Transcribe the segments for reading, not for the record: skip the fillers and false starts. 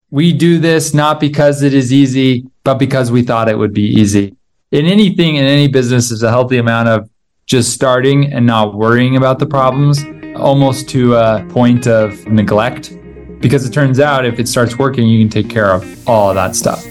We do this not because it is easy, but because we thought it would be easy. In anything, in any business, there's a healthy amount of just starting and not worrying about the problems, almost to a point of neglect. Because it turns out if it starts working, you can take care of all of that stuff.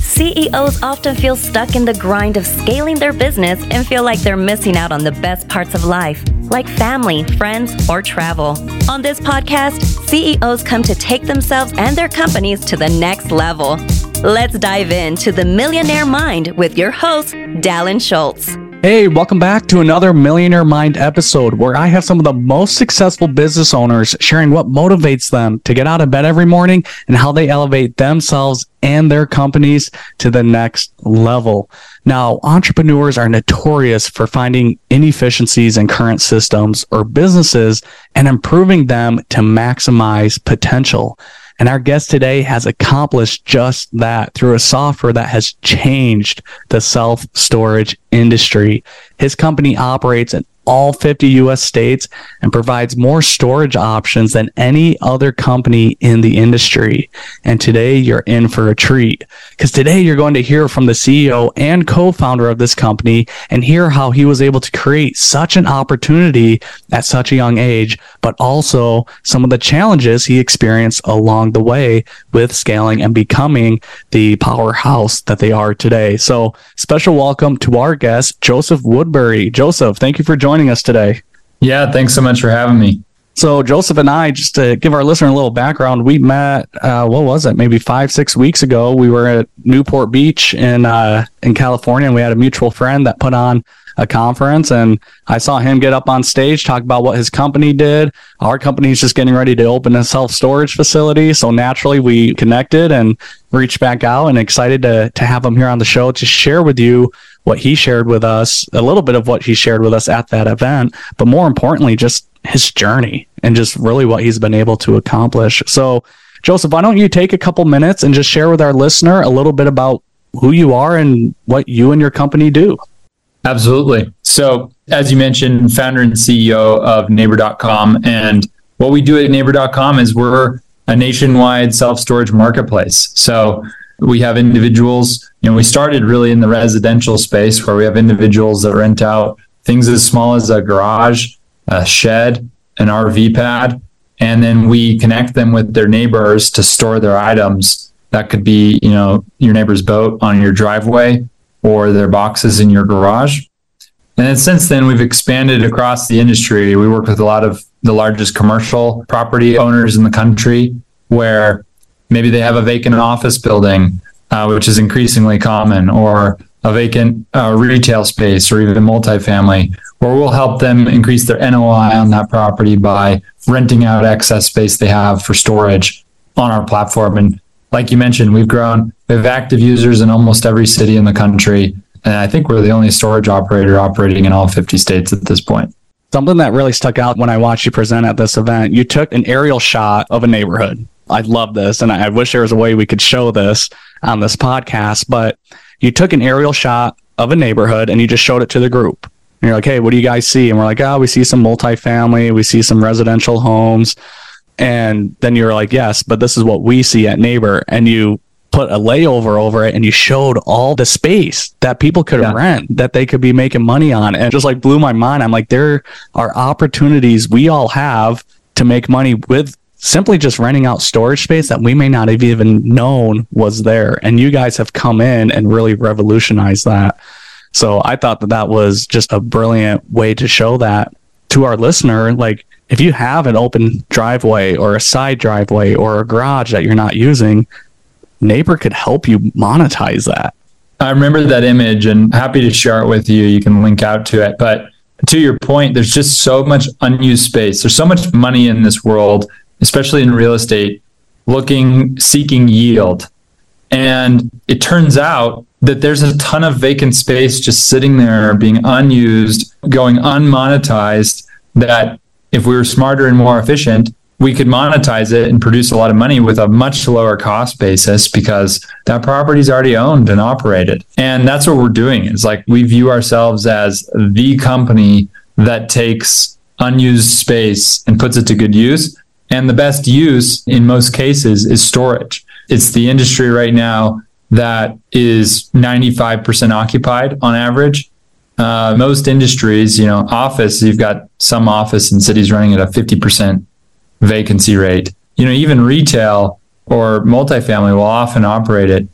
CEOs often feel stuck in the grind of scaling their business and feel like they're missing out on the best parts of life, like family, friends, or travel. On this podcast, CEOs come to take themselves and their companies to the next level. Let's dive into the Millionaire Mind with your host, Dallin Schultz. Hey, welcome back to another Millionaire Mind episode where I have some of the most successful business owners sharing what motivates them to get out of bed every morning and how they elevate themselves and their companies to the next level. Now, entrepreneurs are notorious for finding inefficiencies in current systems or businesses and improving them to maximize potential. And our guest today has accomplished just that through a software that has changed the self-storage industry. His company operates in all 50 U.S. states and provides more storage options than any other company in the industry. And today you're in for a treat, because today you're going to hear from the CEO and co-founder of this company and hear how he was able to create such an opportunity at such a young age, but also some of the challenges he experienced along the way with scaling and becoming the powerhouse that they are today. So special welcome to our guest, Joseph Woodbury. Joseph, thank you for joining us today. Yeah, thanks so much for having me. So Joseph and I, just to give our listener a little background, we met, maybe 5-6 weeks ago. We were at Newport Beach in California, and we had a mutual friend that put on a conference, and I saw him get up on stage, talk about what his company did. Our company is just getting ready to open a self-storage facility, so naturally we connected and reached back out, and excited to have him here on the show to share with you what he shared with us, a little bit of what he shared with us at that event, but more importantly, just his journey and just really what he's been able to accomplish. So, Joseph, why don't you take a couple minutes and just share with our listener a little bit about who you are and what you and your company do? Absolutely. So, as you mentioned, founder and CEO of Neighbor.com. And what we do at Neighbor.com is we're a nationwide self-storage marketplace. So we have individuals, we started really in the residential space where we have individuals that rent out things as small as a garage, a shed, an RV pad, and then we connect them with their neighbors to store their items. That could be, your neighbor's boat on your driveway or their boxes in your garage. And then since then, we've expanded across the industry. We work with a lot of the largest commercial property owners in the country, where maybe they have a vacant office building, which is increasingly common, or a vacant retail space, or even multifamily, where we'll help them increase their NOI on that property by renting out excess space they have for storage on our platform. And like you mentioned, we have active users in almost every city in the country. And I think we're the only storage operator operating in all 50 states at this point. Something that really stuck out when I watched you present at this event, you took an aerial shot of a neighborhood. I love this, and I wish there was a way we could show this on this podcast, but you took an aerial shot of a neighborhood and you just showed it to the group. And you're like, hey, what do you guys see? And we're like, we see some multifamily, we see some residential homes. And then you're like, yes, but this is what we see at Neighbor. And you put a layover over it and you showed all the space that people could rent, that they could be making money on. And it just like blew my mind. I'm like, there are opportunities we all have to make money with simply just renting out storage space that we may not have even known was there. And you guys have come in and really revolutionized that. So I thought that was just a brilliant way to show that to our listener. Like, if you have an open driveway or a side driveway or a garage that you're not using, Neighbor could help you monetize that. I remember that image and happy to share it with you. You can link out to it. But to your point, there's just so much unused space. There's so much money in this world, especially in real estate, seeking yield. And it turns out that there's a ton of vacant space just sitting there being unused, going unmonetized, that if we were smarter and more efficient, we could monetize it and produce a lot of money with a much lower cost basis, because that property is already owned and operated. And that's what we're doing. It's like we view ourselves as the company that takes unused space and puts it to good use. And the best use in most cases is storage. It's the industry right now that is 95% occupied on average. Most industries, office, you've got some office in cities running at a 50% vacancy rate. Even retail or multifamily will often operate at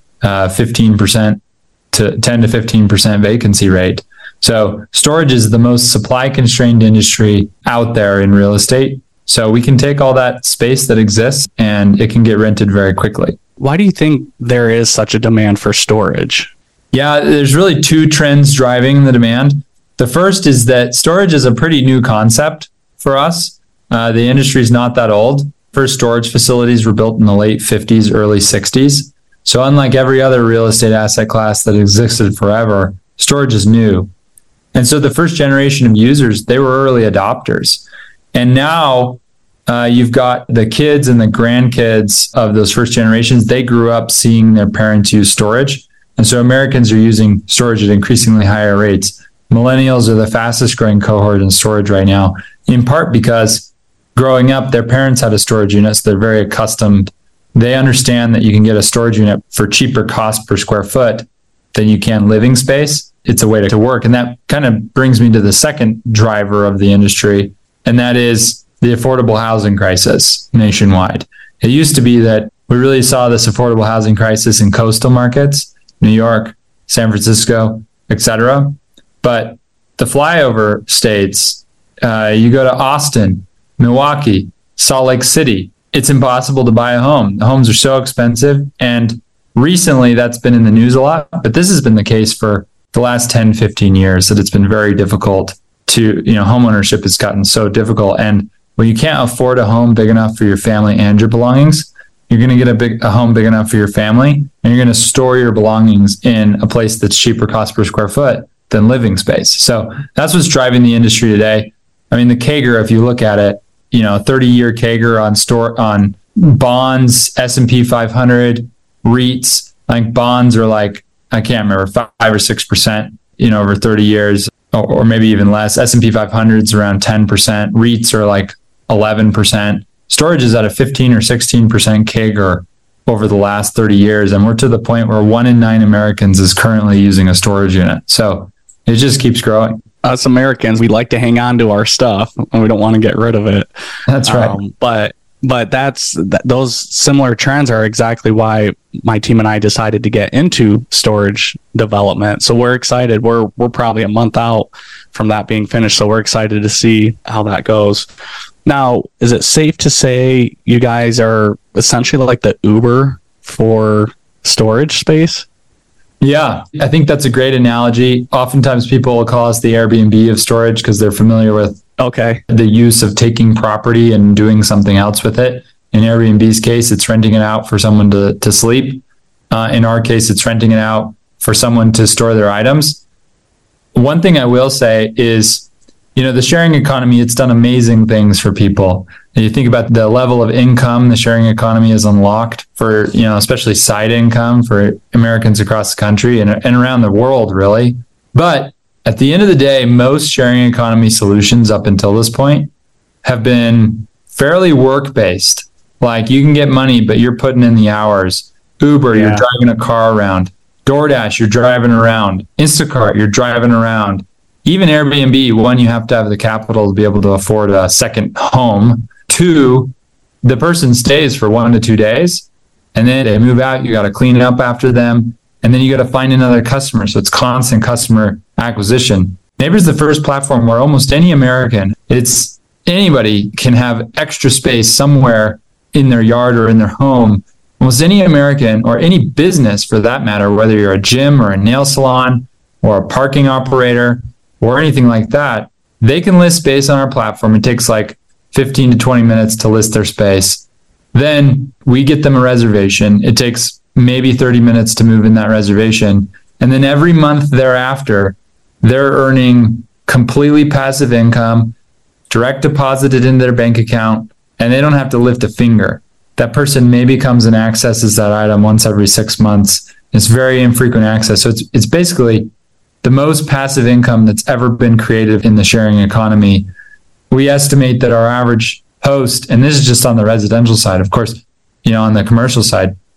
15% to 10 to 15% vacancy rate. So storage is the most supply constrained industry out there in real estate. So we can take all that space that exists and it can get rented very quickly. Why do you think there is such a demand for storage? Yeah, there's really two trends driving the demand. The first is that storage is a pretty new concept for us. The industry is not that old. First storage facilities were built in the late 50s, early 60s. So unlike every other real estate asset class that existed forever, storage is new. And so the first generation of users, they were early adopters. And now you've got the kids and the grandkids of those first generations. They grew up seeing their parents use storage. And so Americans are using storage at increasingly higher rates. Millennials are the fastest growing cohort in storage right now, in part because growing up, their parents had a storage unit, so they're very accustomed. They understand that you can get a storage unit for cheaper cost per square foot than you can living space. It's a way to work. And that kind of brings me to the second driver of the industry, and that is the affordable housing crisis nationwide. It used to be that we really saw this affordable housing crisis in coastal markets, New York, San Francisco, etc. But the flyover states, you go to Austin, Milwaukee, Salt Lake City, it's impossible to buy a home. The homes are so expensive. And recently that's been in the news a lot, but this has been the case for the last 10, 15 years that it's been very difficult to, homeownership has gotten so difficult. And when you can't afford a home big enough for your family and your belongings, you're going to get a home big enough for your family, and you're going to store your belongings in a place that's cheaper cost per square foot than living space. So that's what's driving the industry today. I mean, the CAGR, if you look at it, 30-year CAGR on bonds, S&P 500, REITs, like bonds are like, I can't remember, 5 or 6%, over 30 years, or maybe even less. S&P 500 is around 10%. REITs are like 11%. Storage is at a 15 or 16% CAGR over the last 30 years. And we're to the point where 1 in 9 Americans is currently using a storage unit. So it just keeps growing. Us Americans, we like to hang on to our stuff and we don't want to get rid of it. That's right. But those similar trends are exactly why my team and I decided to get into storage development. So we're excited. We're probably a month out from that being finished. So we're excited to see how that goes. Now, is it safe to say you guys are essentially like the Uber for storage space? Yeah, I think that's a great analogy. Oftentimes people will call us the Airbnb of storage because they're familiar with the use of taking property and doing something else with it. In Airbnb's case, it's renting it out for someone to sleep. In our case, it's renting it out for someone to store their items. One thing I will say is, the sharing economy, it's done amazing things for people. And you think about the level of income the sharing economy has unlocked for, especially side income for Americans across the country and around the world, really. But at the end of the day, most sharing economy solutions up until this point have been fairly work-based. Like you can get money, but you're putting in the hours. Uber, you're driving a car around. DoorDash, you're driving around. Instacart, you're driving around. Even Airbnb, one, you have to have the capital to be able to afford a second home. 2, the person stays for 1 to 2 days, and then they move out. You got to clean it up after them, and then you got to find another customer. So it's constant customer acquisition. Neighbor is the first platform where almost any American, anybody can have extra space somewhere in their yard or in their home. Almost any American or any business for that matter, whether you're a gym or a nail salon or a parking operator or anything like that, they can list space on our platform. It takes like 15 to 20 minutes to list their space. Then we get them a reservation. It takes maybe 30 minutes to move in that reservation. And then every month thereafter, they're earning completely passive income, direct deposited into their bank account, and they don't have to lift a finger. That person maybe comes and accesses that item once every 6 months. It's very infrequent access. So it's basically the most passive income that's ever been created in the sharing economy. We estimate that our average host, and this is just on the residential side, of course, on the commercial side,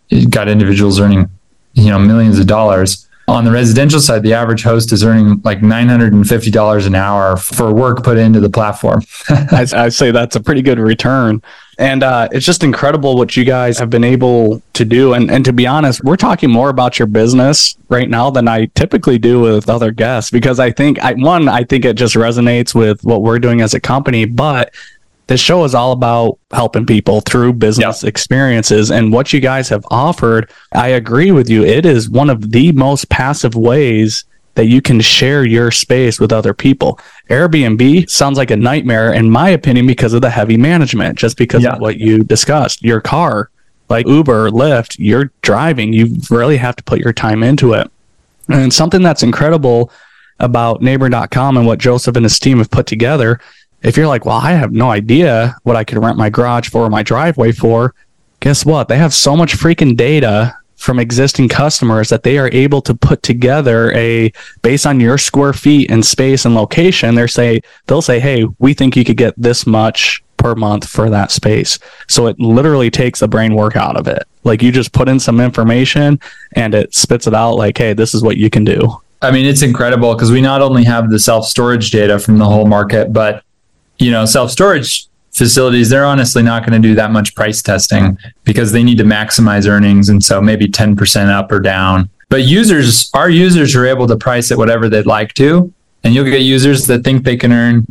you've got individuals earning, millions of dollars. On the residential side, the average host is earning like $950 an hour for work put into the platform. I say that's a pretty good return. And it's just incredible what you guys have been able to do. And to be honest, we're talking more about your business right now than I typically do with other guests, because I think it just resonates with what we're doing as a company. But this show is all about helping people through business experiences, and what you guys have offered. I agree with you. It is one of the most passive ways that you can share your space with other people. Airbnb sounds like a nightmare, in my opinion, because of the heavy management, just because of what you discussed. Your car, like Uber, Lyft, you're driving, you really have to put your time into it. And something that's incredible about Neighbor.com and what Joseph and his team have put together, if you're like, well, I have no idea what I could rent my garage for or my driveway for, guess what? They have so much freaking data from existing customers that they are able to put together based on your square feet and space and location. They'll say, hey, we think you could get this much per month for that space. So it literally takes the brain work out of it. Like, you just put in some information and it spits it out like, hey, this is what you can do. I mean, it's incredible because we not only have the self-storage data from the whole market, but self-storage facilities, they're honestly not going to do that much price testing because they need to maximize earnings. And so maybe 10% up or down. But our users are able to price it whatever they'd like to. And you'll get users that think they can earn,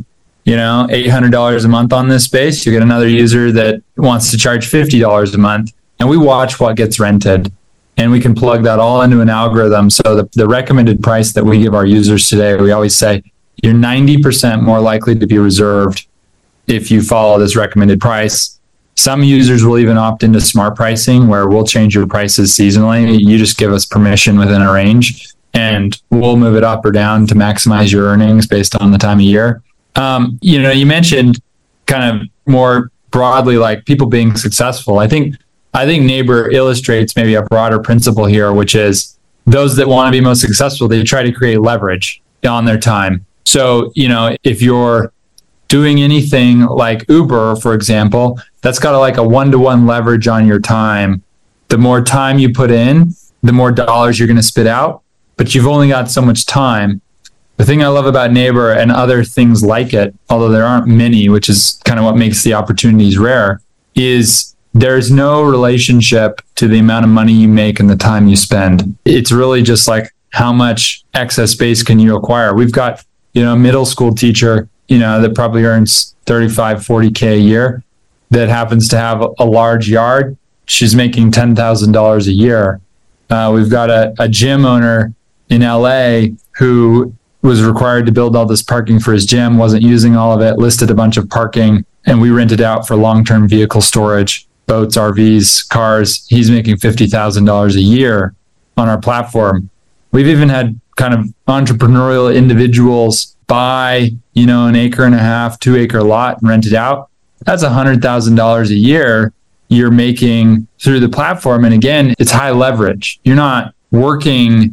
$800 a month on this space. You get another user that wants to charge $50 a month. And we watch what gets rented. And we can plug that all into an algorithm. So the recommended price that we give our users today, we always say, you're 90% more likely to be reserved if you follow this recommended price. Some users will even opt into smart pricing, where we'll change your prices seasonally. You just give us permission within a range, and we'll move it up or down to maximize your earnings based on the time of year. You mentioned kind of more broadly, like people being successful. I think Neighbor illustrates maybe a broader principle here, which is those that want to be most successful, they try to create leverage on their time. So, if you're doing anything like Uber, for example, that's got a 1-to-1 leverage on your time. The more time you put in, the more dollars you're going to spit out, but you've only got so much time. The thing I love about Neighbor and other things like it, although there aren't many, which is kind of what makes the opportunities rare, is there's no relationship to the amount of money you make and the time you spend. It's really just like, how much excess space can you acquire? We've got a middle school teacher, that probably earns $35, $40K a year, that happens to have a large yard. She's making $10,000 a year. We've got a gym owner in LA who was required to build all this parking for his gym, wasn't using all of it, listed a bunch of parking, and we rented out for long-term vehicle storage, boats, RVs, cars. He's making $50,000 a year on our platform. We've even had kind of entrepreneurial individuals buy, an acre and a half, 2-acre lot and rent it out. That's $100,000 a year you're making through the platform. And again, it's high leverage. You're not working,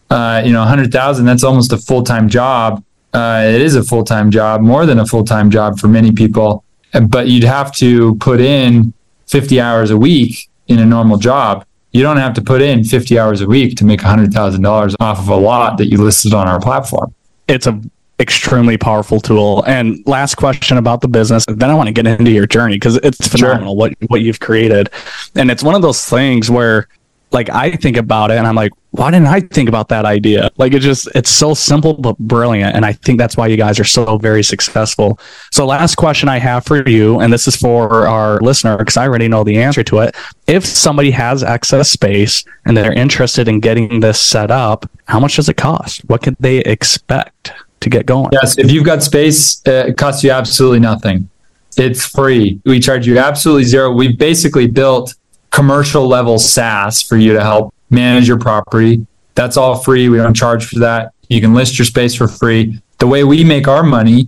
100,000. That's almost a full-time job. It is a full-time job, more than a full-time job for many people. But you'd have to put in 50 hours a week in a normal job. You don't have to put in 50 hours a week to make $100,000 off of a lot that you listed on our platform. It's an extremely powerful tool. And last question about the business, then I want to get into your journey, because it's phenomenal what you've created. And it's one of those things where, I think about it and I'm like, why didn't I think about that idea? It's so simple but brilliant. And I think that's why you guys are so very successful. So last question I have for you, and this is for our listener, because I already know the answer to it. If somebody has excess space and they're interested in getting this set up, how much does it cost? What could they expect to get going? Yes, if you've got space, it costs you absolutely nothing. It's free. We charge you absolutely zero. We've basically built commercial level SaaS for you to help manage your property. That's all free. We don't charge for that. You can list your space for free. The way we make our money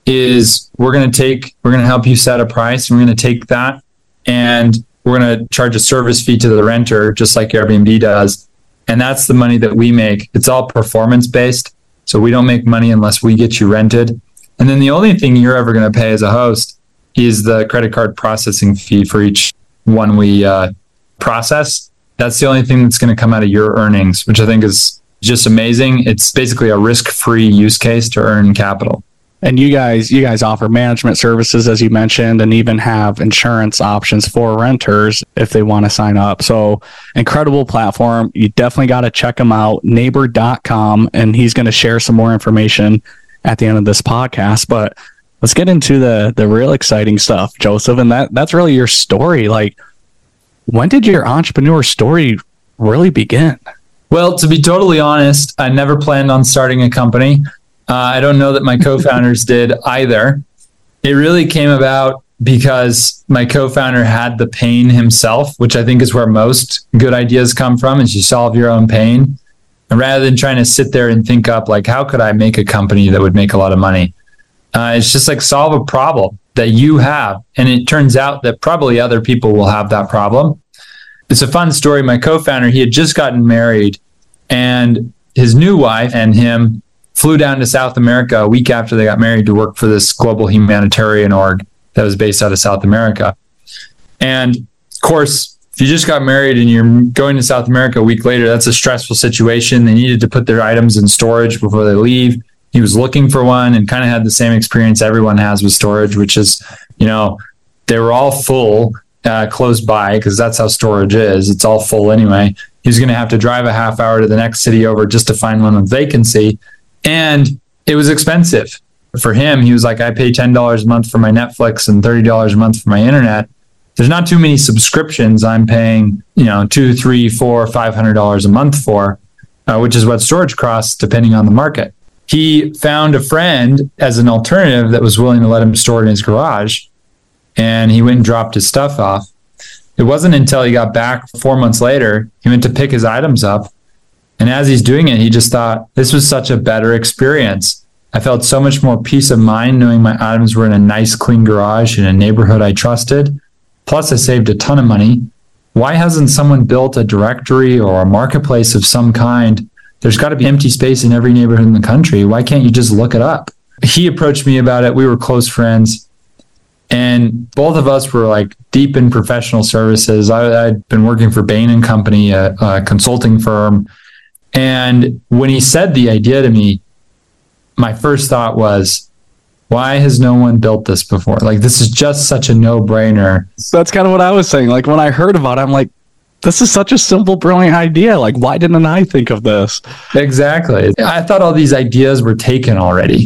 is we're going to help you set a price, and we're going to take that and we're going to charge a service fee to the renter, just like Airbnb does. And that's the money that we make. It's all performance based. So we don't make money unless we get you rented. And then the only thing you're ever going to pay as a host is the credit card processing fee for each one we process. That's the only thing that's going to come out of your earnings, which I think is just amazing. It's basically a risk-free use case to earn capital. And you guys offer management services, as you mentioned, and even have insurance options for renters if they want to sign up. So incredible platform. You definitely got to check them out, neighbor.com. And he's going to share some more information at the end of this podcast. But let's get into the real exciting stuff, Joseph. And that's really your story. Like, when did your entrepreneur story really begin? Well, to be totally honest, I never planned on starting a company. I don't know that my co-founders did either. It really came about because my co-founder had the pain himself, which I think is where most good ideas come from, is you solve your own pain. And rather than trying to sit there and think up, like, how could I make a company that would make a lot of money? It's just like solve a problem that you have. And it turns out that probably other people will have that problem. It's a fun story. My co-founder, he had just gotten married, and his new wife and him flew down to South America a week after they got married to work for this global humanitarian org that was based out of South America. And of course, if you just got married and you're going to South America a week later, that's a stressful situation. They needed to put their items in storage before they leave. He was looking for one and kind of had the same experience everyone has with storage, which is, they were all full close by, because that's how storage is. It's all full anyway. He was going to have to drive a half hour to the next city over just to find one with vacancy. And it was expensive for him. He was like, I pay $10 a month for my Netflix and $30 a month for my internet. There's not too many subscriptions I'm paying, $200, $300, $400, $500 a month for, which is what storage costs depending on the market. He found a friend as an alternative that was willing to let him store it in his garage. And he went and dropped his stuff off. It wasn't until he got back 4 months later, he went to pick his items up. And as he's doing it, he just thought, this was such a better experience. I felt so much more peace of mind knowing my items were in a nice, clean garage in a neighborhood I trusted. Plus, I saved a ton of money. Why hasn't someone built a directory or a marketplace of some kind? There's got to be empty space in every neighborhood in the country. Why can't you just look it up? He approached me about it. We were close friends. And both of us were like deep in professional services. I'd been working for Bain & Company, a consulting firm. And when he said the idea to me, my first thought was, why has no one built this before? Like, this is just such a no-brainer. That's kind of what I was saying. Like, when I heard about it, I'm like, this is such a simple, brilliant idea. Like, why didn't I think of this? Exactly. I thought all these ideas were taken already.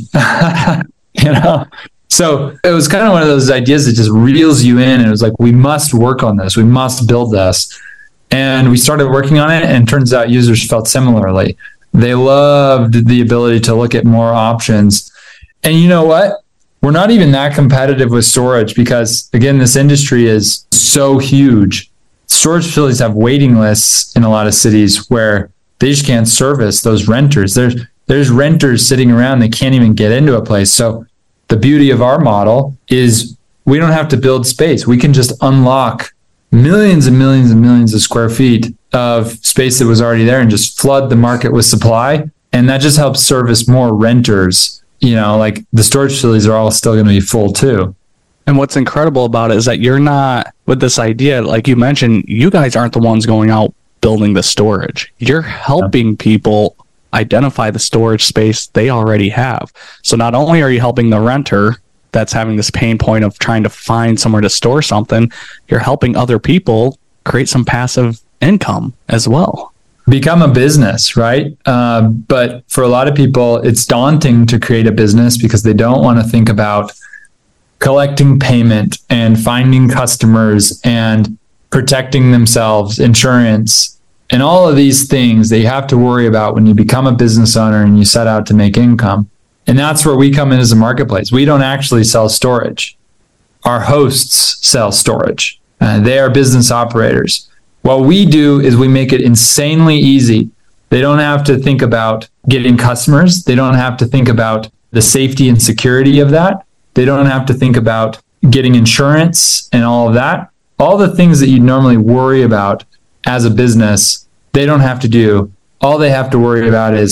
So it was kind of one of those ideas that just reels you in. And it was like, we must work on this. We must build this. And we started working on it, and it turns out users felt similarly. They loved the ability to look at more options. And you know what? We're not even that competitive with storage because, again, this industry is so huge. Storage facilities have waiting lists in a lot of cities where they just can't service those renters. There's renters sitting around, they can't even get into a place. So the beauty of our model is we don't have to build space. We can just unlock millions and millions and millions of square feet of space that was already there and just flood the market with supply. And that just helps service more renters. Like the storage facilities are all still going to be full too. And what's incredible about it is that you're not, with this idea, like you mentioned, you guys aren't the ones going out building the storage. You're helping people identify the storage space they already have. So not only are you helping the renter that's having this pain point of trying to find somewhere to store something, you're helping other people create some passive income as well. Become a business, right? But for a lot of people, it's daunting to create a business because they don't want to think about collecting payment and finding customers and protecting themselves, insurance, and all of these things that you have to worry about when you become a business owner and you set out to make income. And that's where we come in as a marketplace. We don't actually sell storage. Our hosts sell storage. They are business operators. What we do is we make it insanely easy. They don't have to think about getting customers. They don't have to think about the safety and security of that. They don't have to think about getting insurance and all of that. All the things that you'd normally worry about as a business, they don't have to do. All they have to worry about is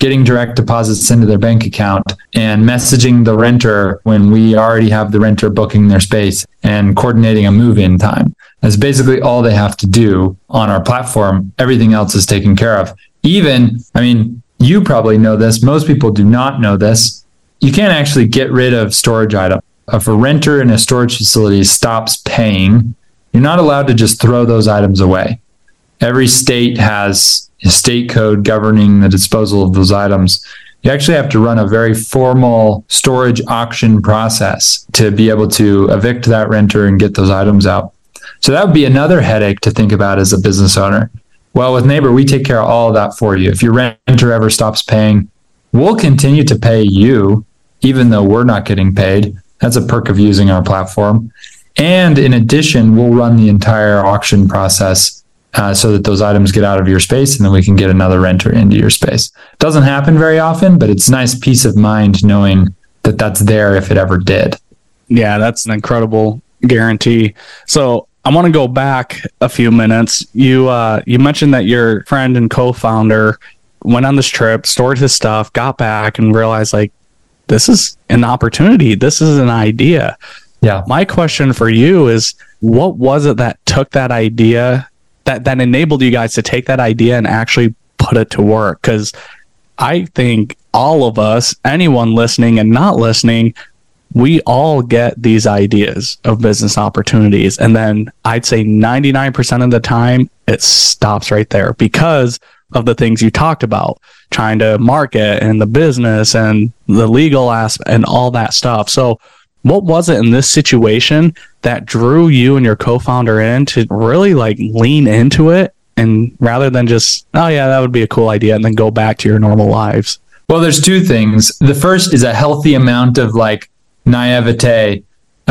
getting direct deposits into their bank account, and messaging the renter when we already have the renter booking their space, and coordinating a move-in time. That's basically all they have to do on our platform. Everything else is taken care of. Even, I mean, you probably know this. Most people do not know this. You can't actually get rid of storage items. If a renter in a storage facility stops paying, you're not allowed to just throw those items away. Every state has a state code governing the disposal of those items. You actually have to run a very formal storage auction process to be able to evict that renter and get those items out. So that would be another headache to think about as a business owner. Well, with Neighbor, we take care of all of that for you. If your renter ever stops paying, we'll continue to pay you, even though we're not getting paid. That's a perk of using our platform. And in addition, we'll run the entire auction process so that those items get out of your space, and then we can get another renter into your space. Doesn't happen very often, but it's nice peace of mind knowing that that's there if it ever did. Yeah, that's an incredible guarantee. So I want to go back a few minutes. You mentioned that your friend and co-founder went on this trip, stored his stuff, got back, and realized, like, this is an opportunity. This is an idea. Yeah. My question for you is, what was it that took that idea, that enabled you guys to take that idea and actually put it to work? Because I think all of us, anyone listening and not listening, we all get these ideas of business opportunities. And then I'd say 99% of the time, it stops right there because of the things you talked about, trying to market and the business and the legal aspect and all that stuff. So what was it in this situation that drew you and your co-founder in to really like lean into it, and rather than just, oh yeah, that would be a cool idea, and then go back to your normal lives? Well, there's two things. The first is a healthy amount of like naivete,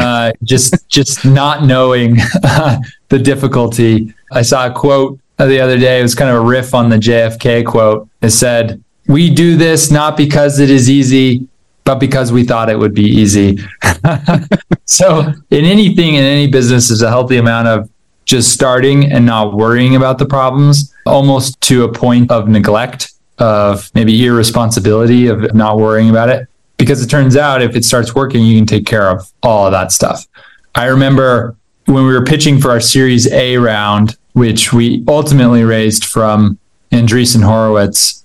just not knowing the difficulty. I saw a quote the other day. It was kind of a riff on the JFK quote. It said, "We do this not because it is easy, but because we thought it would be easy." So in anything, in any business, there's a healthy amount of just starting and not worrying about the problems, almost to a point of neglect, of maybe irresponsibility, of not worrying about it. Because it turns out if it starts working, you can take care of all of that stuff. I remember when we were pitching for our Series A round, which we ultimately raised from Andreessen Horowitz,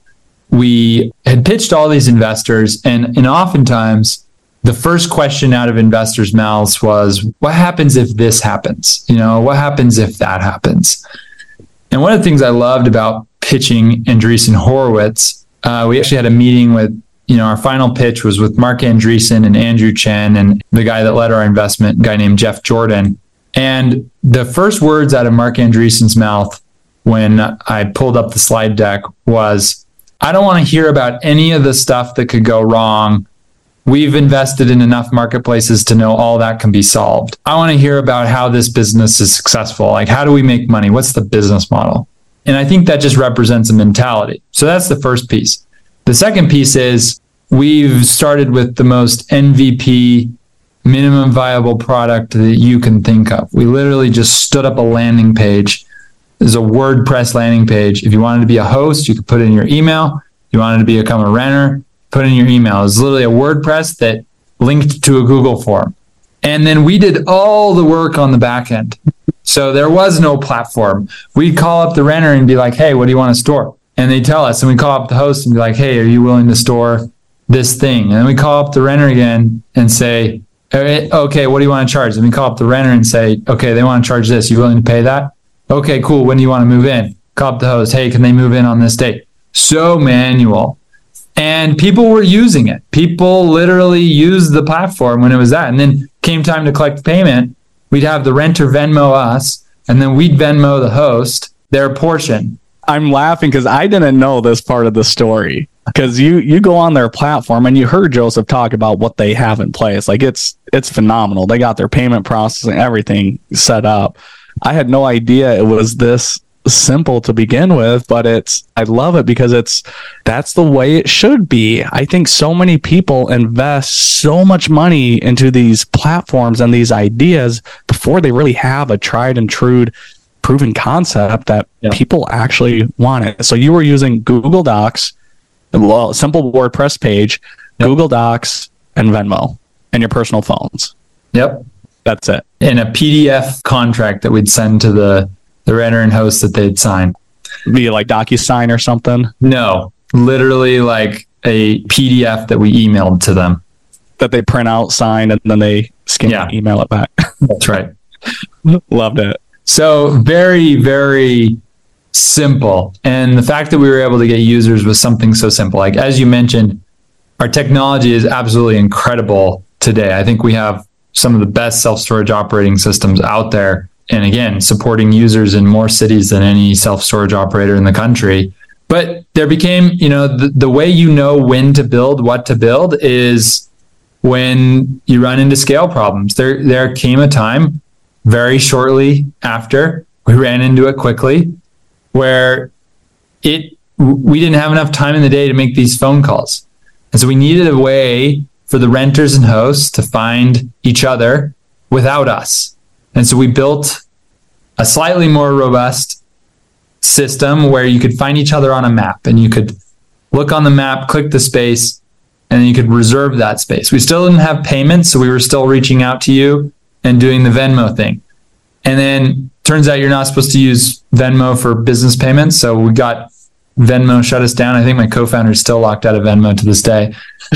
we had pitched all these investors, and oftentimes the first question out of investors' mouths was, what happens if this happens? You know, what happens if that happens? And one of the things I loved about pitching Andreessen Horowitz, we actually had a meeting with, our final pitch was with Marc Andreessen and Andrew Chen and the guy that led our investment, a guy named Jeff Jordan. And the first words out of Marc Andreessen's mouth when I pulled up the slide deck was, I don't want to hear about any of the stuff that could go wrong. We've invested in enough marketplaces to know all that can be solved. I want to hear about how this business is successful. Like, how do we make money? What's the business model? And I think that just represents a mentality. So that's the first piece. The second piece is we've started with the most MVP, minimum viable product that you can think of. We literally just stood up a landing page. There's a WordPress landing page. If you wanted to be a host, you could put in your email. If you wanted to become a renter, put in your email. It's literally a WordPress that linked to a Google form. And then we did all the work on the back end. So there was no platform. We'd call up the renter and be like, hey, what do you want to store? And they tell us, and we call up the host and be like, hey, are you willing to store this thing? And then we call up the renter again and say, okay, what do you want to charge? And we call up the renter and say, okay, they want to charge this. You willing to pay that? Okay, cool. When do you want to move in? Call up the host. Hey, can they move in on this date? So manual. And people were using it. People literally used the platform when it was that. And then came time to collect payment, we'd have the renter Venmo us, and then we'd Venmo the host their portion. I'm laughing because I didn't know this part of the story. Because you go on their platform and you heard Joseph talk about what they have in place. Like it's phenomenal. They got their payment processing, everything set up. I had no idea it was this simple to begin with, but I love it because that's the way it should be. I think so many people invest so much money into these platforms and these ideas before they really have a tried and true proven concept that people actually want it. So you were using Google Docs, Well, simple WordPress page, Google Docs, and Venmo, and your personal phones. Yep. That's it. And a PDF contract that we'd send to the renter and host that they'd sign. Via like DocuSign or something? No, literally like a PDF that we emailed to them. That they print out, sign, and then they scan and email it back. That's right. Loved it. So very, very simple. And the fact that we were able to get users was something so simple. Like, as you mentioned, our technology is absolutely incredible today. I think we have some of the best self-storage operating systems out there. And again, supporting users in more cities than any self-storage operator in the country. But there became, the way you know when to build, what to build is when you run into scale problems. There came a time very shortly after, we ran into it quickly, where we didn't have enough time in the day to make these phone calls. And so we needed a way for the renters and hosts to find each other without us. And so we built a slightly more robust system where you could find each other on a map, and you could look on the map, click the space, and then you could reserve that space. We still didn't have payments, so we were still reaching out to you and doing the Venmo thing. And then turns out you're not supposed to use Venmo for business payments. So we got Venmo shut us down. I think my co-founder is still locked out of Venmo to this day.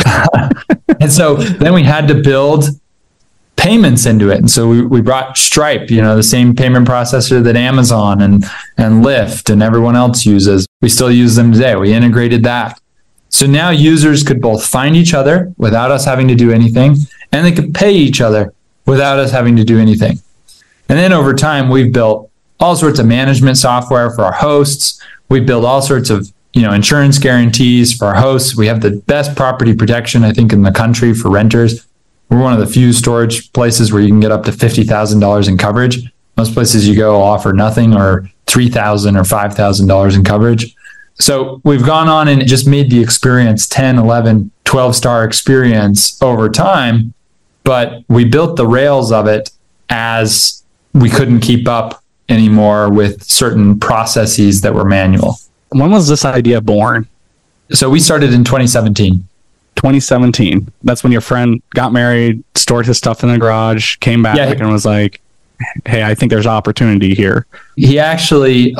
And so then we had to build payments into it. And so we brought Stripe, the same payment processor that Amazon and Lyft and everyone else uses. We still use them today. We integrated that. So now users could both find each other without us having to do anything, and they could pay each other without us having to do anything. And then over time, we've built all sorts of management software for our hosts. We've built all sorts of, insurance guarantees for our hosts. We have the best property protection, I think, in the country for renters. We're one of the few storage places where you can get up to $50,000 in coverage. Most places you go offer nothing, or $3,000 or $5,000 in coverage. So we've gone on and just made the experience 10, 11, 12-star experience over time, but we built the rails of it as we couldn't keep up anymore with certain processes that were manual. When was this idea born? So we started in 2017. 2017. That's when your friend got married, stored his stuff in the garage, came back and was like, hey, I think there's opportunity here. He actually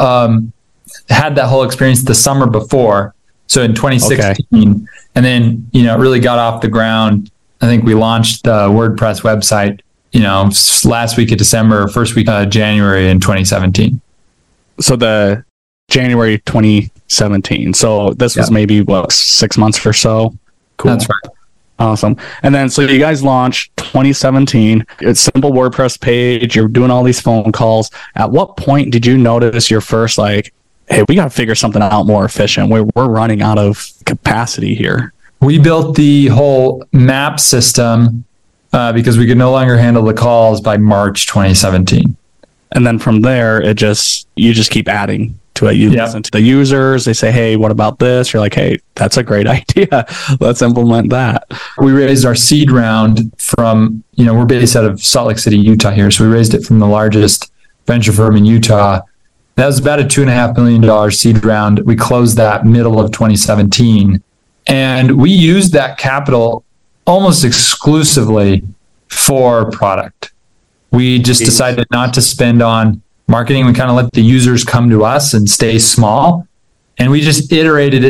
had that whole experience the summer before. So in 2016, and then, it really got off the ground. I think we launched the WordPress website, last week of December, first week of January in 2017. So the January 2017. So this was maybe 6 months or so. Cool. That's right. Awesome. And then, so you guys launched 2017. It's simple WordPress page. You're doing all these phone calls. At what point did you notice your first, hey, we got to figure something out more efficient? We're running out of capacity here. We built the whole map system because we could no longer handle the calls by March 2017. And then from there, you just keep adding to it. You listen to the users. They say, hey, what about this? You're like, hey, that's a great idea. Let's implement that. We raised our seed round from, we're based out of Salt Lake City, Utah here. So we raised it from the largest venture firm in Utah. That was about a $2.5 million seed round. We closed that middle of 2017. And we used that capital almost exclusively for product. We just decided not to spend on marketing. We kind of let the users come to us and stay small. And we just iterated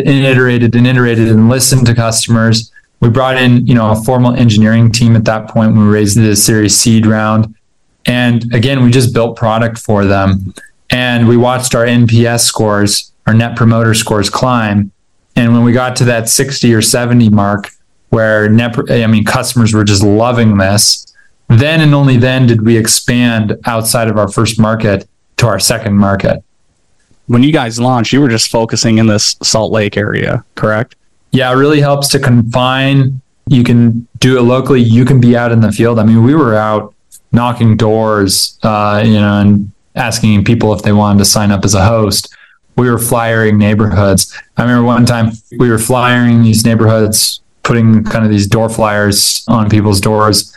and listened to customers. We brought in, a formal engineering team at that point when we raised the Series seed round. And again, we just built product for them. And we watched our NPS scores, our net promoter scores climb. And when we got to that 60 or 70 mark where customers were just loving this, then and only then did we expand outside of our first market to our second market. When you guys launched, you were just focusing in this Salt Lake area, correct? Yeah, it really helps to confine. You can do it locally. You can be out in the field. We were out knocking doors, and asking people if they wanted to sign up as a host. We were flyering neighborhoods. I remember one time we were flyering these neighborhoods, putting kind of these door flyers on people's doors.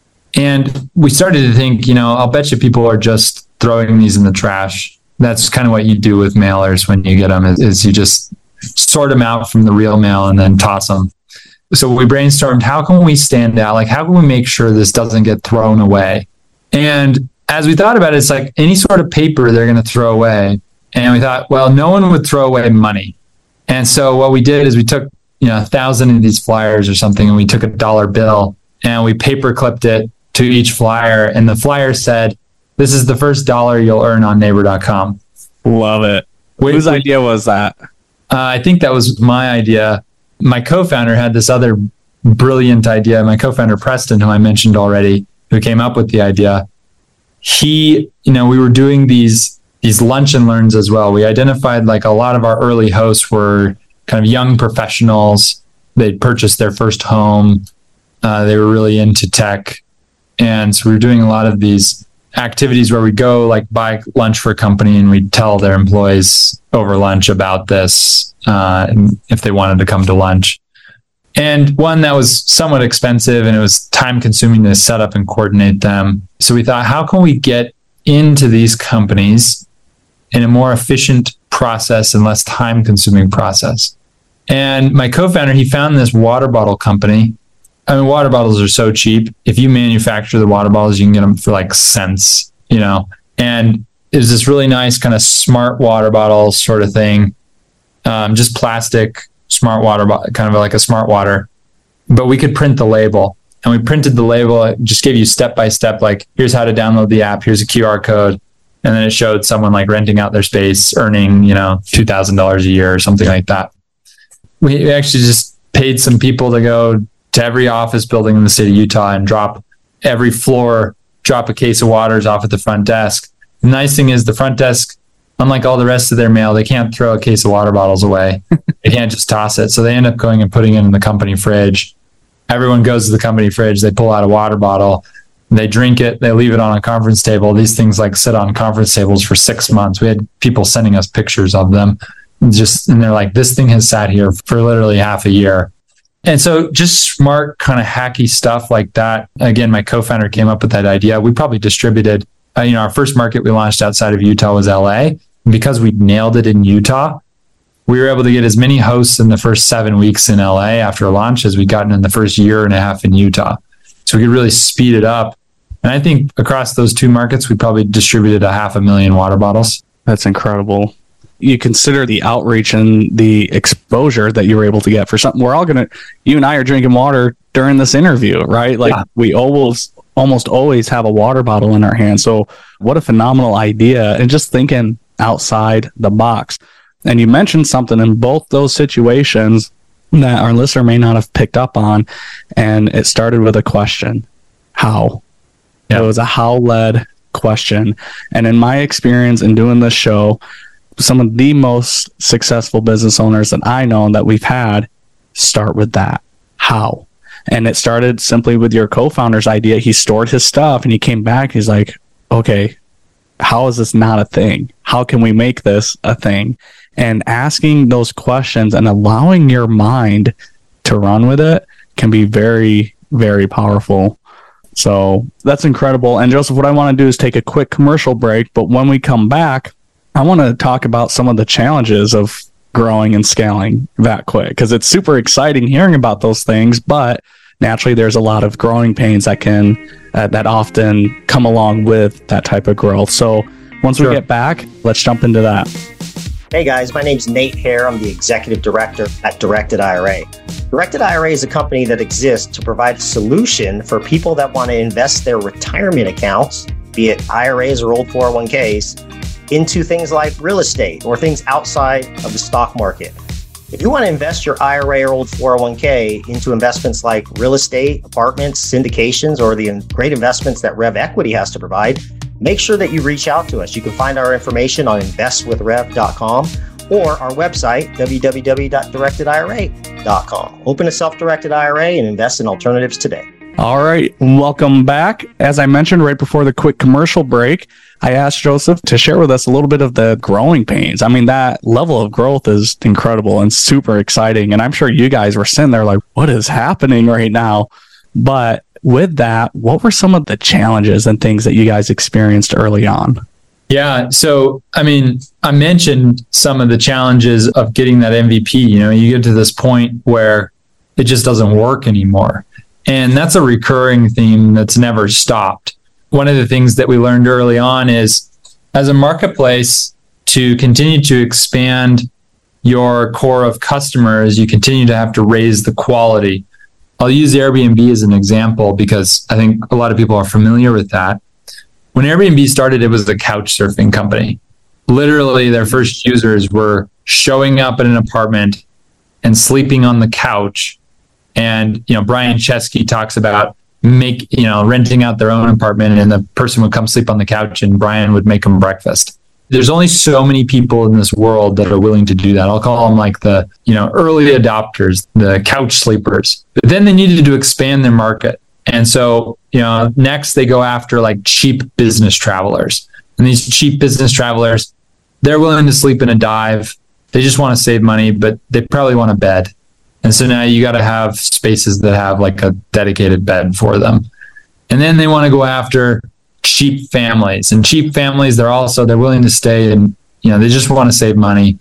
And we started to think, I'll bet you people are just throwing these in the trash. That's kind of what you do with mailers when you get them, is you just sort them out from the real mail and then toss them. So we brainstormed, how can we stand out? Like, how can we make sure this doesn't get thrown away? And as we thought about it, it's like any sort of paper they're going to throw away. And we thought, well, no one would throw away money. And so what we did is we took, 1,000 of these flyers or something, and we took a $1 bill and we paper clipped it to each flyer. And the flyer said, "This is the first $1 you'll earn on Neighbor.com." Love it. Whose idea was that? I think that was my idea. My co-founder had this other brilliant idea. My co-founder, Preston, who I mentioned already, who came up with the idea. We were doing these lunch and learns as well. We identified like a lot of our early hosts were kind of young professionals. They'd purchased their first home. They were really into tech. And so we were doing a lot of these activities where we go like buy lunch for a company and we'd tell their employees over lunch about this if they wanted to come to lunch. And one that was somewhat expensive and it was time consuming to set up and coordinate them. So we thought, how can we get into these companies in a more efficient process and less time consuming process? And my co-founder, he found this water bottle company. I mean, water bottles are so cheap. If you manufacture the water bottles, you can get them for like cents, and it was this really nice kind of smart water bottle sort of thing. Just plastic, smart water, kind of like a smart water, but we could print the label, and we printed the label. It just gave you step by step, like here's how to download the app. Here's a QR code. And then it showed someone like renting out their space, earning, $2,000 a year or something like that. We actually just paid some people to go to every office building in the state of Utah and drop a case of waters off at the front desk. The nice thing is the front desk, unlike all the rest of their mail, they can't throw a case of water bottles away. They can't just toss it. So they end up going and putting it in the company fridge. Everyone goes to the company fridge. They pull out a water bottle. They drink it. They leave it on a conference table. These things like sit on conference tables for 6 months. We had people sending us pictures of them. And they're like, this thing has sat here for literally half a year. And so just smart kind of hacky stuff like that. Again, my co-founder came up with that idea. We probably distributed, our first market we launched outside of Utah was LA. And because we nailed it in Utah, we were able to get as many hosts in the first 7 weeks in LA after launch as we'd gotten in the first year and a half in Utah. So we could really speed it up. And I think across those two markets, we probably distributed 500,000 water bottles. That's incredible. You consider the outreach and the exposure that you were able to get for something. You and I are drinking water during this interview, right? Like we almost always have a water bottle in our hand. So what a phenomenal idea. And just thinking outside the box. And you mentioned something in both those situations that our listener may not have picked up on. And it started with a question. How? Yeah. It was a how-led question. And in my experience in doing this show, some of the most successful business owners that I know that we've had start with that. How? And it started simply with your co-founder's idea. He stored his stuff and he came back. He's like, okay, how is this not a thing? How can we make this a thing? And asking those questions and allowing your mind to run with it can be very, very powerful. So that's incredible. And Joseph, what I want to do is take a quick commercial break. But when we come back, I want to talk about some of the challenges of growing and scaling that quick, because it's super exciting hearing about those things, but naturally there's a lot of growing pains that often come along with that type of growth. So once we get back, let's jump into that. Hey guys, my name's Nate Hare. I'm the executive director at Directed IRA. Directed IRA is a company that exists to provide a solution for people that want to invest their retirement accounts, be it IRAs or old 401ks, into things like real estate or things outside of the stock market. If you want to invest your IRA or old 401k into investments like real estate, apartments, syndications, or the great investments that Rev Equity has to provide, make sure that you reach out to us. You can find our information on investwithrev.com or our website, www.directedira.com. Open a self-directed IRA and invest in alternatives today. All right, welcome back. As I mentioned right before the quick commercial break, I asked Joseph to share with us a little bit of the growing pains. I mean, that level of growth is incredible and super exciting. And I'm sure you guys were sitting there like, what is happening right now? But with that, what were some of the challenges and things that you guys experienced early on? Yeah. So, I mean, I mentioned some of the challenges of getting that MVP. You get to this point where it just doesn't work anymore. And that's a recurring theme that's never stopped. One of the things that we learned early on is, as a marketplace, to continue to expand your core of customers, you continue to have to raise the quality. I'll use Airbnb as an example because I think a lot of people are familiar with that. When Airbnb started, it was a couch surfing company. Literally, their first users were showing up at an apartment and sleeping on the couch. And, Brian Chesky talks about renting out their own apartment, and the person would come sleep on the couch and Brian would make them breakfast. There's only so many people in this world that are willing to do that. I'll call them like the, early adopters, the couch sleepers. But then they needed to expand their market. And so, next they go after like cheap business travelers. And these cheap business travelers, they're willing to sleep in a dive. They just want to save money, but they probably want a bed. And so now you got to have spaces that have like a dedicated bed for them. And then they want to go after cheap families. And cheap families, they're willing to stay and, they just want to save money.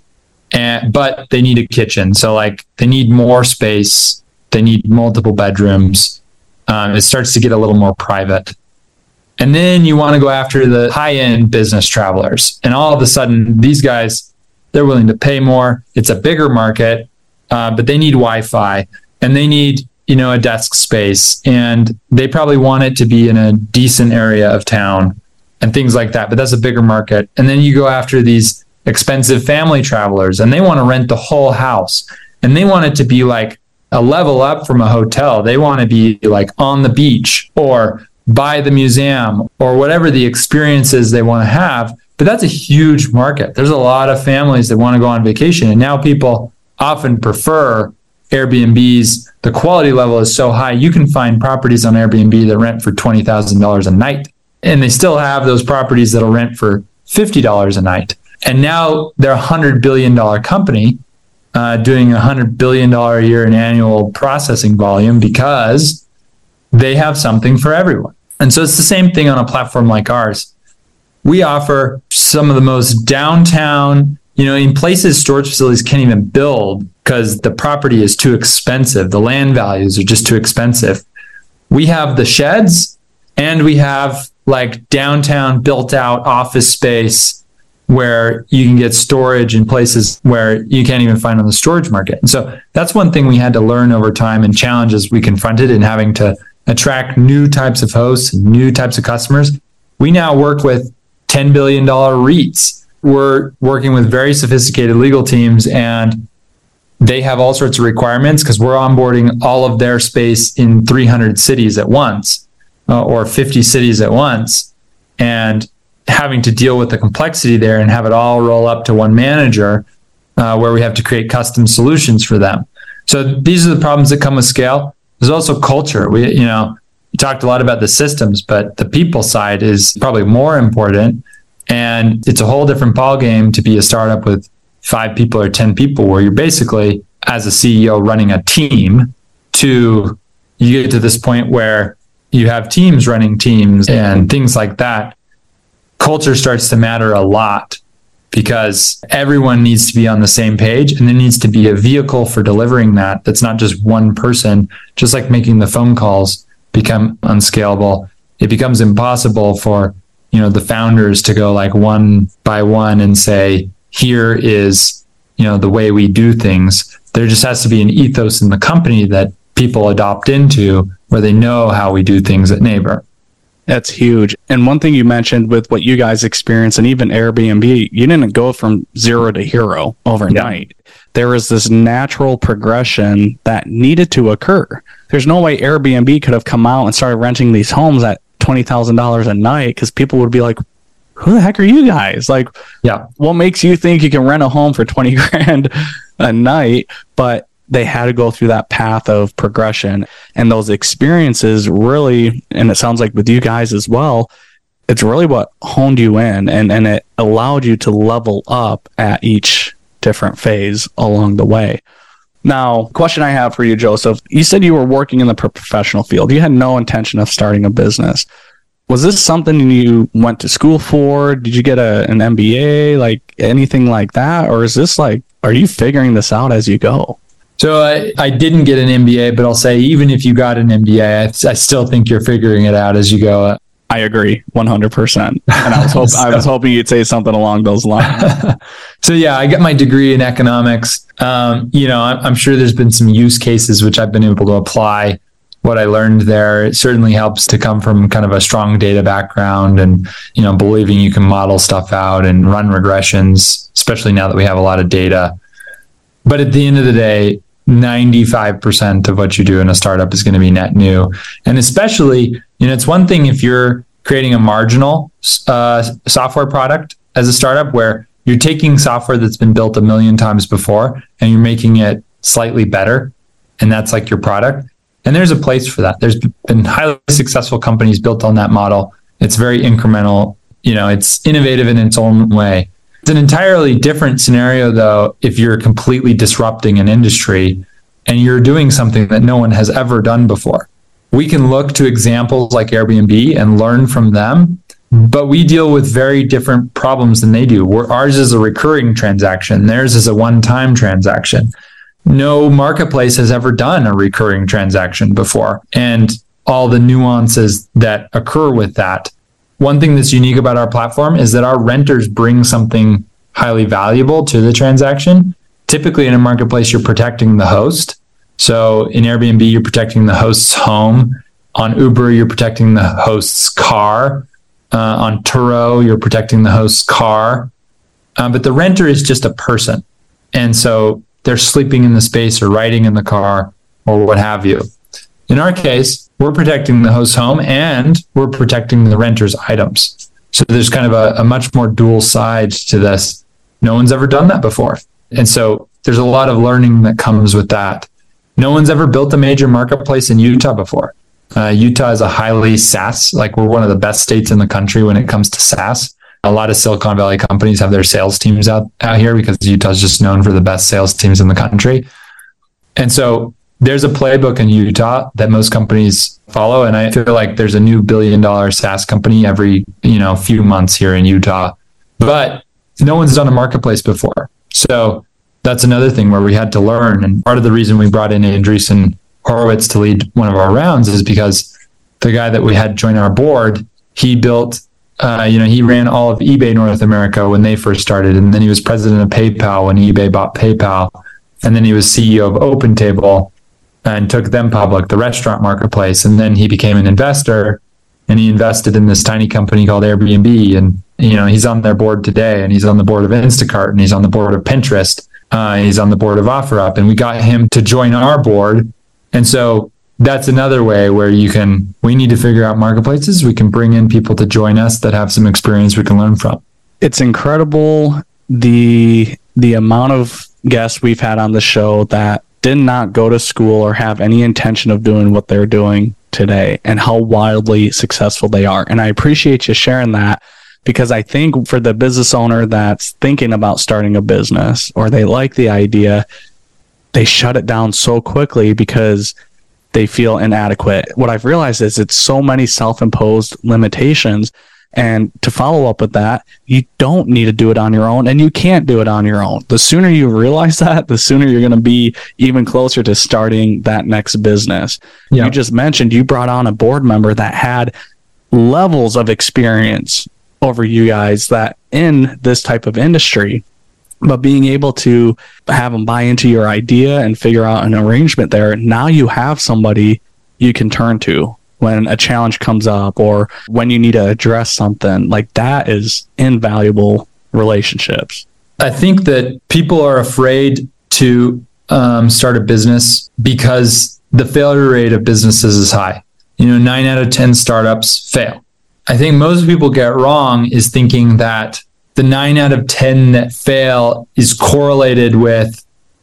But they need a kitchen. So like they need more space. They need multiple bedrooms. It starts to get a little more private. And then you want to go after the high-end business travelers. And all of a sudden, these guys, they're willing to pay more. It's a bigger market, but they need Wi-Fi and they need, a desk space. And they probably want it to be in a decent area of town and things like that. But that's a bigger market. And then you go after these expensive family travelers and they want to rent the whole house. And they want it to be like a level up from a hotel. They want to be like on the beach or by the museum or whatever the experiences they want to have. But that's a huge market. There's a lot of families that want to go on vacation. And now people often prefer Airbnbs. The quality level is so high. You can find properties on Airbnb that rent for $20,000 a night. And they still have those properties that'll rent for $50 a night. And now they're a $100 billion company doing $100 billion a year in annual processing volume because they have something for everyone. And so it's the same thing on a platform like ours. We offer some of the most downtown, in places storage facilities can't even build because the property is too expensive. The land values are just too expensive. We have the sheds and we have like downtown built out office space where you can get storage in places where you can't even find on the storage market. And so that's one thing we had to learn over time and challenges we confronted in having to attract new types of hosts, new types of customers. We now work with $10 billion REITs. We're working with very sophisticated legal teams and they have all sorts of requirements because we're onboarding all of their space in 300 cities at once or 50 cities at once. And having to deal with the complexity there and have it all roll up to one manager where we have to create custom solutions for them. So these are the problems that come with scale. There's also culture. We talked a lot about the systems, but the people side is probably more important. And it's a whole different ballgame to be a startup with 5 people or 10 people where you're basically, as a CEO, running a team to you get to this point where you have teams running teams and things like that. Culture starts to matter a lot because everyone needs to be on the same page and there needs to be a vehicle for delivering that. That's not just one person, just like making the phone calls become unscalable. It becomes impossible for, the founders to go like one by one and say, here is, the way we do things. There just has to be an ethos in the company that people adopt into where they know how we do things at Neighbor. That's huge. And one thing you mentioned with what you guys experience and even Airbnb, you didn't go from 0 to hero overnight. Yeah. There was this natural progression that needed to occur. There's no way Airbnb could have come out and started renting these homes at $20,000 a night because people would be like, who the heck are you guys? Like, yeah, what makes you think you can rent a home for 20 grand a night? But they had to go through that path of progression, and those experiences really, and it sounds like with you guys as well, it's really what honed you in and it allowed you to level up at each different phase along the way. Now, question I have for you, Joseph, you said you were working in the professional field. You had no intention of starting a business. Was this something you went to school for? Did you get an MBA, like anything like that? Or is this like, are you figuring this out as you go? So I didn't get an MBA, but I'll say even if you got an MBA, I still think you're figuring it out as you go. I agree 100%. And I was hoping you'd say something along those lines. So yeah, I got my degree in economics. I'm sure there's been some use cases which I've been able to apply what I learned there. It certainly helps to come from kind of a strong data background and, believing you can model stuff out and run regressions, especially now that we have a lot of data. But at the end of the day, 95% of what you do in a startup is going to be net new. And especially, it's one thing if you're creating a marginal software product as a startup where you're taking software that's been built a million times before and you're making it slightly better. And that's like your product. And there's a place for that. There's been highly successful companies built on that model. It's very incremental. It's innovative in its own way. It's an entirely different scenario, though, if you're completely disrupting an industry and you're doing something that no one has ever done before. We can look to examples like Airbnb and learn from them, but we deal with very different problems than they do. Ours is a recurring transaction. Theirs is a one-time transaction. No marketplace has ever done a recurring transaction before, and all the nuances that occur with that. One thing that's unique about our platform is that our renters bring something highly valuable to the transaction. Typically in a marketplace, you're protecting the host. So in Airbnb, you're protecting the host's home. On Uber, you're protecting the host's car. On Turo, you're protecting the host's car. But the renter is just a person. And so they're sleeping in the space or riding in the car or what have you. In our case, we're protecting the host's home and we're protecting the renter's items. So there's kind of a much more dual side to this. No one's ever done that before. And so there's a lot of learning that comes with that. No one's ever built a major marketplace in Utah before. Utah is a highly SaaS, like we're one of the best states in the country when it comes to SaaS. A lot of Silicon Valley companies have their sales teams out here because Utah is just known for the best sales teams in the country. And so there's a playbook in Utah that most companies follow. And I feel like there's a new $1 billion SaaS company every, few months here in Utah, but no one's done a marketplace before. So that's another thing where we had to learn. And part of the reason we brought in Andreessen Horowitz to lead one of our rounds is because the guy that we had join our board, he built, he ran all of eBay North America when they first started. And then he was president of PayPal when eBay bought PayPal. And then he was CEO of OpenTable and took them public, the restaurant marketplace. And then he became an investor and he invested in this tiny company called Airbnb. And, he's on their board today, and he's on the board of Instacart, and he's on the board of Pinterest. He's on the board of OfferUp, and we got him to join our board. And so that's another way where we need to figure out marketplaces. We can bring in people to join us that have some experience we can learn from. It's incredible the amount of guests we've had on the show that did not go to school or have any intention of doing what they're doing today and how wildly successful they are. And I appreciate you sharing that, because I think for the business owner that's thinking about starting a business or they like the idea, they shut it down so quickly because they feel inadequate. What I've realized is it's so many self-imposed limitations. And to follow up with that, you don't need to do it on your own, and you can't do it on your own. The sooner you realize that, the sooner you're going to be even closer to starting that next business. Yeah. You just mentioned you brought on a board member that had levels of experience over you guys that in this type of industry, but being able to have them buy into your idea and figure out an arrangement there, now you have somebody you can turn to when a challenge comes up or when you need to address something. Like, that is invaluable relationships. I think that people are afraid to start a business because the failure rate of businesses is high. 9 out of 10 startups fail. I think most people get wrong is thinking that the 9 out of 10 that fail is correlated with,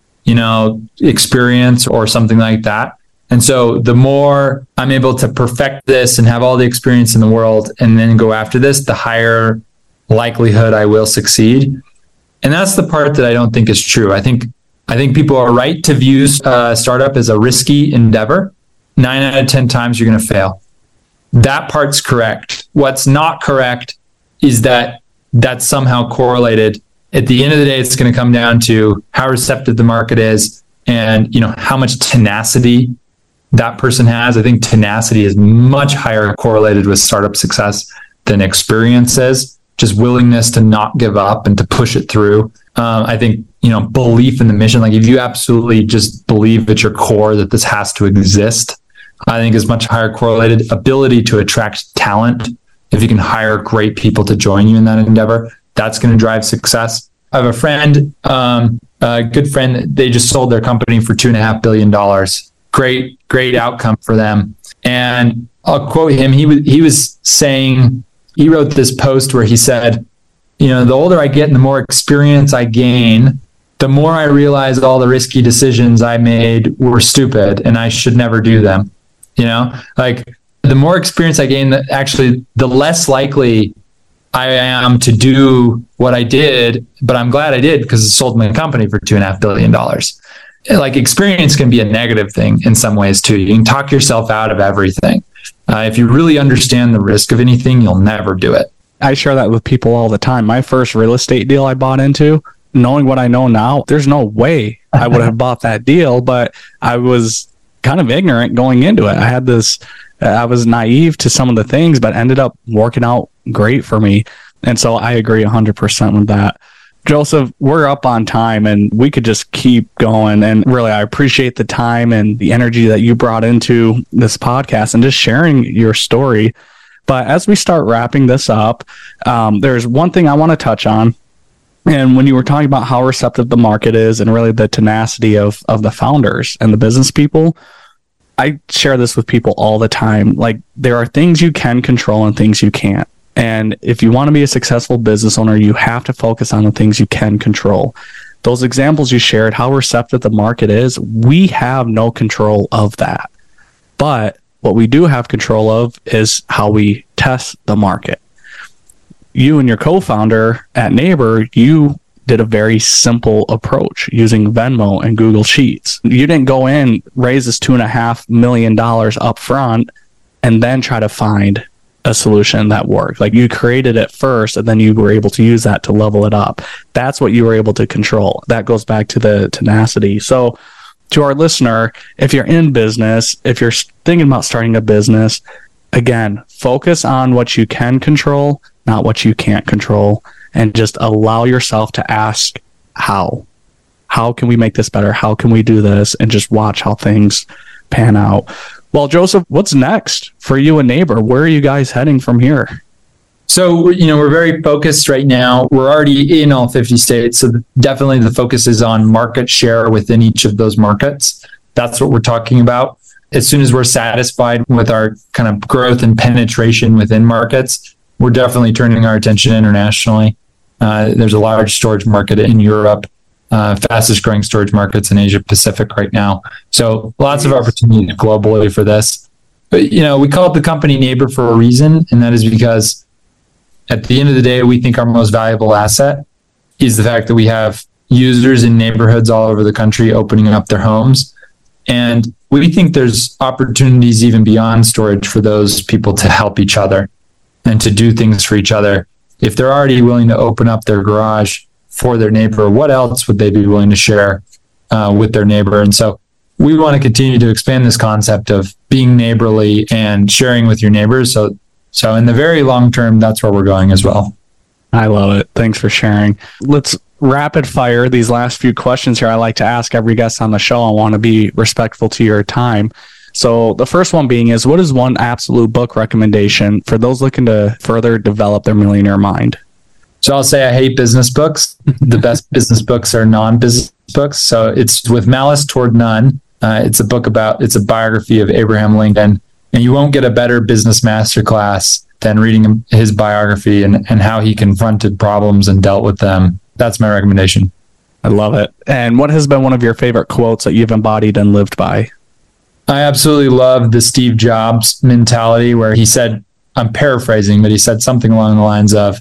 experience or something like that. And so the more I'm able to perfect this and have all the experience in the world and then go after this, the higher likelihood I will succeed. And that's the part that I don't think is true. I think people are right to view startup as a risky endeavor. 9 out of 10 times you're going to fail. That part's correct. What's not correct is that that's somehow correlated. At the end of the day, it's going to come down to how receptive the market is and, how much tenacity that person has. I think tenacity is much higher correlated with startup success than experience is. Just willingness to not give up and to push it through. I think, belief in the mission, like if you absolutely just believe at your core that this has to exist, I think is much higher correlated. Ability to attract talent. If you can hire great people to join you in that endeavor, that's going to drive success. I have a friend, a good friend, they just sold their company for $2.5 billion. Great outcome for them. And I'll quote him. He was saying, he wrote this post where he said, the older I get and the more experience I gain, the more I realize all the risky decisions I made were stupid and I should never do them. Like the more experience I gain, actually, the less likely I am to do what I did, but I'm glad I did because it sold my company for $2.5 billion. Like experience can be a negative thing in some ways too. You can talk yourself out of everything. If you really understand the risk of anything, you'll never do it. I share that with people all the time. My first real estate deal I bought into, knowing what I know now, there's no way I would have bought that deal, but I was kind of ignorant going into it. I was naive to some of the things, but ended up working out great for me. And so I agree 100% with that. Joseph, we're up on time and we could just keep going. And really, I appreciate the time and the energy that you brought into this podcast and just sharing your story. But as we start wrapping this up, there's one thing I want to touch on. And when you were talking about how receptive the market is and really the tenacity of the founders and the business people, I share this with people all the time. Like there are things you can control and things you can't. And if you want to be a successful business owner, you have to focus on the things you can control. Those examples you shared, how receptive the market is, we have no control of that. But what we do have control of is how we test the market. You and your co-founder at Neighbor, you did a very simple approach using Venmo and Google Sheets. You didn't go in, raise this $2.5 million up front, and then try to find a solution that worked. Like you created it first, and then you were able to use that to level it up. That's what you were able to control. That goes back to the tenacity. So to our listener, if you're in business, if you're thinking about starting a business, again, focus on what you can control, not what you can't control, and just allow yourself to ask how. How can we make this better? How can we do this? And just watch how things pan out. Well, Joseph, what's next for you and Neighbor? Where are you guys heading from here? So, we're very focused right now. We're already in all 50 states. So definitely the focus is on market share within each of those markets. That's what we're talking about. As soon as we're satisfied with our kind of growth and penetration within markets, we're definitely turning our attention internationally. There's a large storage market in Europe, fastest growing storage markets in Asia Pacific right now. So lots of opportunities globally for this. But, we call it the company Neighbor for a reason. And that is because at the end of the day, we think our most valuable asset is the fact that we have users in neighborhoods all over the country opening up their homes. And we think there's opportunities even beyond storage for those people to help each other and to do things for each other. If they're already willing to open up their garage for their neighbor, what else would they be willing to share with their neighbor? And so we want to continue to expand this concept of being neighborly and sharing with your neighbors. So in the very long term, that's where we're going as well. I love it. Thanks for sharing. Let's rapid fire these last few questions here. I like to ask every guest on the show. I want to be respectful to your time. So the first one being is, what is one absolute book recommendation for those looking to further develop their millionaire mind? So I'll say I hate business books. The best business books are non-business books. So it's With Malice Toward None. It's a biography of Abraham Lincoln. And you won't get a better business masterclass than reading his biography and how he confronted problems and dealt with them. That's my recommendation. I love it. And what has been one of your favorite quotes that you've embodied and lived by? I absolutely love the Steve Jobs mentality where he said, I'm paraphrasing, but he said something along the lines of,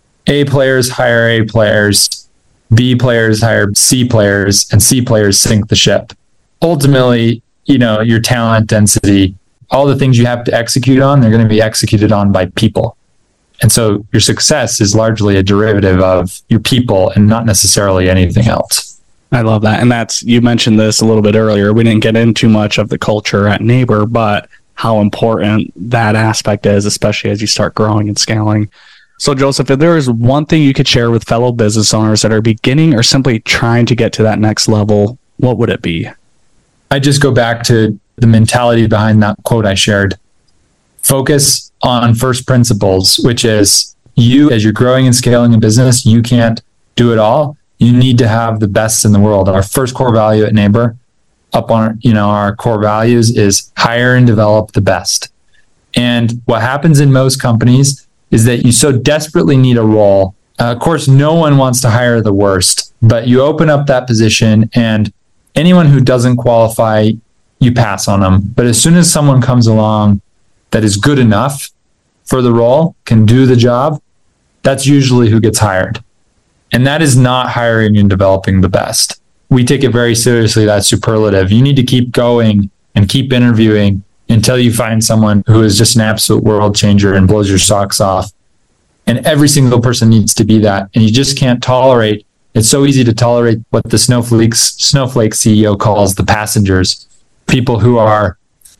A players hire A players, B players hire C players, and C players sink the ship. Ultimately, your talent density all the things you have to execute on, they're going to be executed on by people. And so your success is largely a derivative of your people and not necessarily anything else. I love that. And you mentioned this a little bit earlier. We didn't get into much of the culture at Neighbor, but how important that aspect is, especially as you start growing and scaling. So Joseph, if there is one thing you could share with fellow business owners that are beginning or simply trying to get to that next level, what would it be? I just go back to the mentality behind that quote I shared. Focus on first principles, which is you, as you're growing and scaling a business, you can't do it all. You need to have the best in the world. Our first core value at Neighbor, up on our core values, is hire and develop the best. And what happens in most companies is that you so desperately need a role. Of course, no one wants to hire the worst, but you open up that position and anyone who doesn't qualify, you pass on them. But as soon as someone comes along that is good enough for the role, can do the job, that's usually who gets hired. And that is not hiring and developing the best. We take it very seriously, that superlative. You need to keep going and keep interviewing until you find someone who is just an absolute world changer and blows your socks off. And every single person needs to be that. And you just can't tolerate. It's so easy to tolerate what the Snowflake CEO calls the passengers, people who are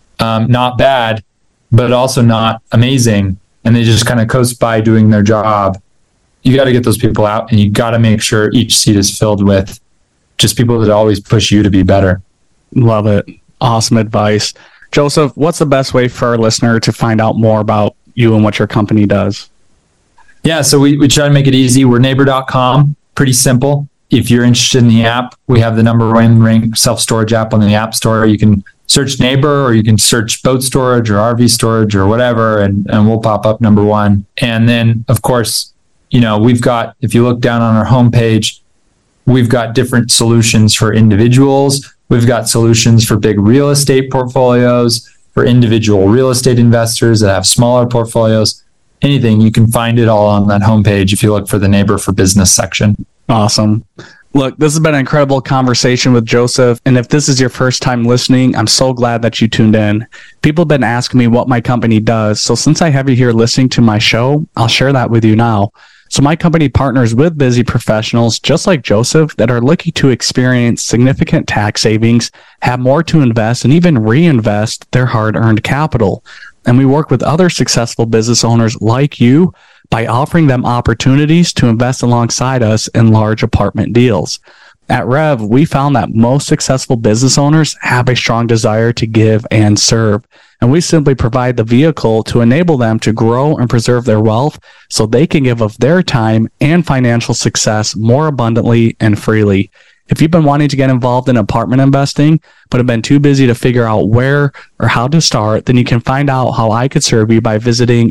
not bad, but also not amazing. And they just kind of coast by doing their job. You got to get those people out, and you got to make sure each seat is filled with just people that always push you to be better. Love it. Awesome advice. Joseph, what's the best way for our listener to find out more about you and what your company does? Yeah, so we try to make it easy. We're neighbor.com. Pretty simple. If you're interested in the app, we have the #1 ranked self-storage app on the App Store. You can search Neighbor, or you can search boat storage or RV storage or whatever, and we'll pop up #1. And then, of course, we've got, if you look down on our homepage, we've got different solutions for individuals. We've got solutions for big real estate portfolios, for individual real estate investors that have smaller portfolios. Anything, you can find it all on that homepage if you look for the Neighbor for Business section. Awesome. Look, this has been an incredible conversation with Joseph. And if this is your first time listening, I'm so glad that you tuned in. People have been asking me what my company does. So since I have you here listening to my show, I'll share that with you now. So my company partners with busy professionals just like Joseph that are looking to experience significant tax savings, have more to invest, and even reinvest their hard-earned capital. And we work with other successful business owners like you by offering them opportunities to invest alongside us in large apartment deals. At Rev, we found that most successful business owners have a strong desire to give and serve. And we simply provide the vehicle to enable them to grow and preserve their wealth so they can give of their time and financial success more abundantly and freely. If you've been wanting to get involved in apartment investing, but have been too busy to figure out where or how to start, then you can find out how I could serve you by visiting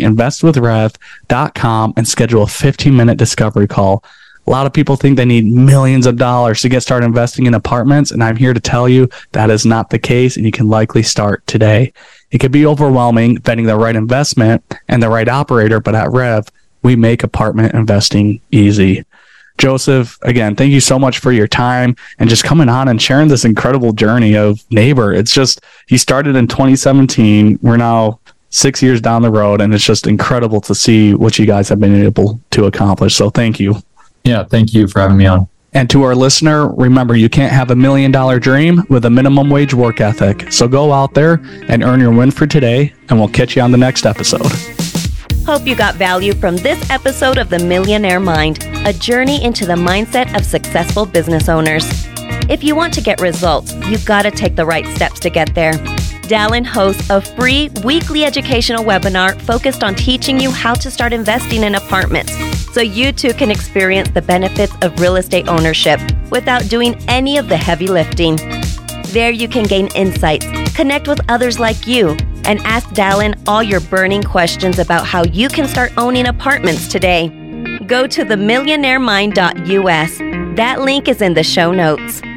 investwithrev.com and schedule a 15-minute discovery call. A lot of people think they need millions of dollars to get started investing in apartments, and I'm here to tell you that is not the case, and you can likely start today. It could be overwhelming vetting the right investment and the right operator, but at Rev, we make apartment investing easy. Joseph, again, thank you so much for your time and just coming on and sharing this incredible journey of Neighbor. It's just, you started in 2017. We're now 6 years down the road, and it's just incredible to see what you guys have been able to accomplish. So thank you. Yeah, thank you for having me on. And to our listener, remember, you can't have $1 million dream with a minimum wage work ethic. So go out there and earn your win for today, and we'll catch you on the next episode. Hope you got value from this episode of The Millionaire Mind, a journey into the mindset of successful business owners. If you want to get results, you've got to take the right steps to get there. Dallin hosts a free weekly educational webinar focused on teaching you how to start investing in apartments so you too can experience the benefits of real estate ownership without doing any of the heavy lifting. There you can gain insights, connect with others like you, and ask Dallin all your burning questions about how you can start owning apartments today. Go to themillionairemind.us. That link is in the show notes.